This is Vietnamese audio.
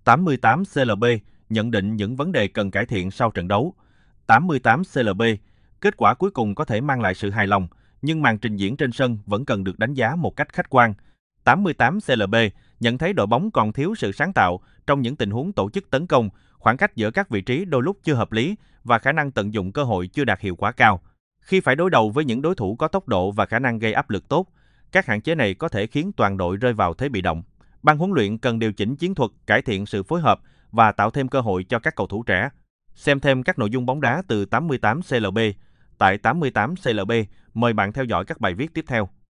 88 CLB nhận định những vấn đề cần cải thiện sau trận đấu. 88 CLB, kết quả cuối cùng có thể mang lại sự hài lòng, nhưng màn trình diễn trên sân vẫn cần được đánh giá một cách khách quan. 88 CLB nhận thấy đội bóng còn thiếu sự sáng tạo trong những tình huống tổ chức tấn công, khoảng cách giữa các vị trí đôi lúc chưa hợp lý và khả năng tận dụng cơ hội chưa đạt hiệu quả cao. Khi phải đối đầu với những đối thủ có tốc độ và khả năng gây áp lực tốt, các hạn chế này có thể khiến toàn đội rơi vào thế bị động. Ban huấn luyện cần điều chỉnh chiến thuật, cải thiện sự phối hợp và tạo thêm cơ hội cho các cầu thủ trẻ. Xem thêm các nội dung bóng đá từ 88 CLB. Tại 88 CLB, mời bạn theo dõi các bài viết tiếp theo.